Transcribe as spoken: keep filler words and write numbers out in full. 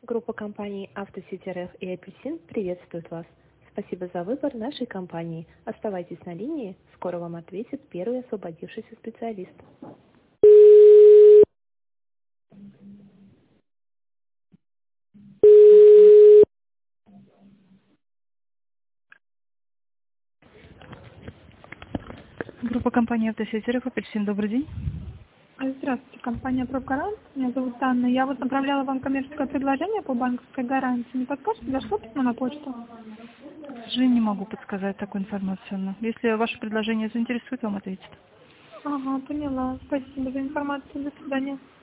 Группа компаний «Автосити РФ» и «Апельсин» приветствует вас. Спасибо за выбор нашей компании. Оставайтесь на линии, скоро вам ответит первый освободившийся специалист. Группа компаний «Автосити РФ», «Апельсин», добрый день. Здравствуйте, компания «Пробгарант». Меня зовут Анна. Я вот направляла вам коммерческое предложение по банковской гарантии. Не подскажете, дошло письмо на почту? К сожалению, не могу подсказать такую информацию. Но если ваше предложение заинтересует, вам ответит. Ага, поняла. Спасибо за информацию. До свидания.